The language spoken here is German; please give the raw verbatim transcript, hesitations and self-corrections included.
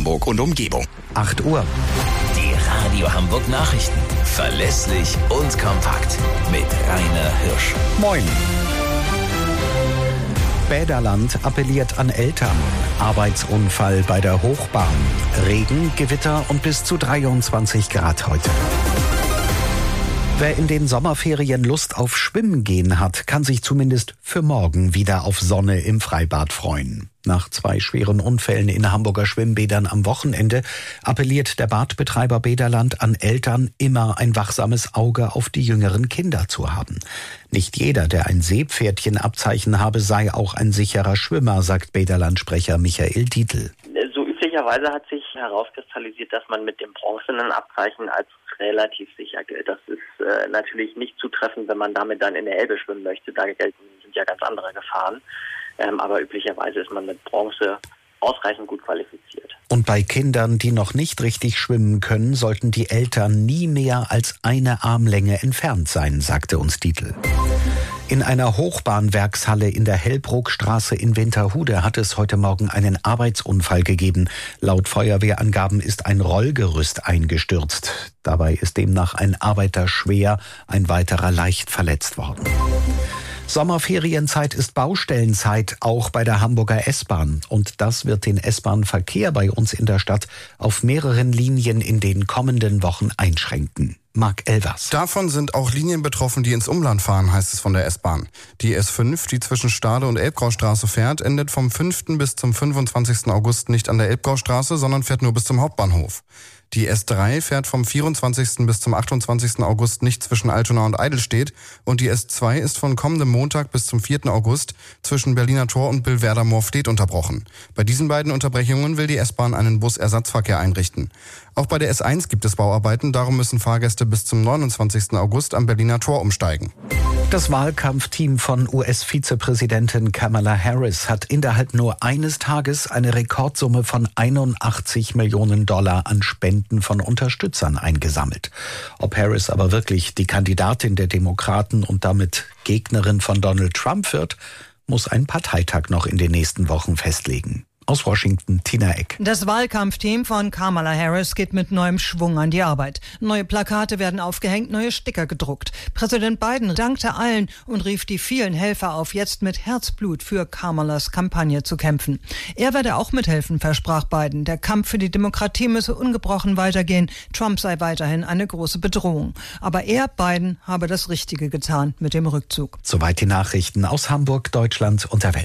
Hamburg und Umgebung. acht Uhr. Die Radio Hamburg Nachrichten. Verlässlich und kompakt. Mit Rainer Hirsch. Moin. Bäderland appelliert an Eltern. Arbeitsunfall bei der Hochbahn. Regen, Gewitter und bis zu dreiundzwanzig Grad heute. Wer in den Sommerferien Lust auf Schwimmen gehen hat, kann sich zumindest für morgen wieder auf Sonne im Freibad freuen. Nach zwei schweren Unfällen in Hamburger Schwimmbädern am Wochenende appelliert der Badbetreiber Bäderland an Eltern, immer ein wachsames Auge auf die jüngeren Kinder zu haben. Nicht jeder, der ein Seepferdchenabzeichen habe, sei auch ein sicherer Schwimmer, sagt Bäderland-Sprecher Michael Dietl. So üblicherweise hat sich herauskristallisiert, dass man mit dem bronzenen Abzeichen als relativ sicher gilt. Das ist äh, natürlich nicht zutreffend, wenn man damit dann in der Elbe schwimmen möchte. Da gelten sind ja ganz andere Gefahren. Ähm, aber üblicherweise ist man mit Bronze ausreichend gut qualifiziert. Und bei Kindern, die noch nicht richtig schwimmen können, sollten die Eltern nie mehr als eine Armlänge entfernt sein, sagte uns Dietl. In einer Hochbahnwerkshalle in der Hellbruckstraße in Winterhude hat es heute Morgen einen Arbeitsunfall gegeben. Laut Feuerwehrangaben ist ein Rollgerüst eingestürzt. Dabei ist demnach ein Arbeiter schwer, ein weiterer leicht verletzt worden. Sommerferienzeit ist Baustellenzeit, auch bei der Hamburger S-Bahn. Und das wird den S-Bahn-Verkehr bei uns in der Stadt auf mehreren Linien in den kommenden Wochen einschränken. Marc Elvers. Davon sind auch Linien betroffen, die ins Umland fahren, heißt es von der S-Bahn. Die S fünf, die zwischen Stade und Elbgraustraße fährt, endet vom fünften bis zum fünfundzwanzigsten August nicht an der Elbgraustraße, sondern fährt nur bis zum Hauptbahnhof. Die S drei fährt vom vierundzwanzigsten bis zum achtundzwanzigsten August nicht zwischen Altona und Eidelstedt und die S zwei ist von kommendem Montag bis zum vierten August zwischen Berliner Tor und Billwerder-Moorfleet unterbrochen. Bei diesen beiden Unterbrechungen will die S-Bahn einen Busersatzverkehr einrichten. Auch bei der S eins gibt es Bauarbeiten, darum müssen Fahrgäste bis zum neunundzwanzigsten August am Berliner Tor umsteigen. Das Wahlkampfteam von U S-Vizepräsidentin Kamala Harris hat innerhalb nur eines Tages eine Rekordsumme von einundachtzig Millionen Dollar an Spenden von Unterstützern eingesammelt. Ob Harris aber wirklich die Kandidatin der Demokraten und damit Gegnerin von Donald Trump wird, muss ein Parteitag noch in den nächsten Wochen festlegen. Aus Washington, Tina Eck. Das Wahlkampfteam von Kamala Harris geht mit neuem Schwung an die Arbeit. Neue Plakate werden aufgehängt, neue Sticker gedruckt. Präsident Biden dankte allen und rief die vielen Helfer auf, jetzt mit Herzblut für Kamalas Kampagne zu kämpfen. Er werde auch mithelfen, versprach Biden. Der Kampf für die Demokratie müsse ungebrochen weitergehen. Trump sei weiterhin eine große Bedrohung. Aber er, Biden, habe das Richtige getan mit dem Rückzug. Soweit die Nachrichten aus Hamburg, Deutschland und der Welt.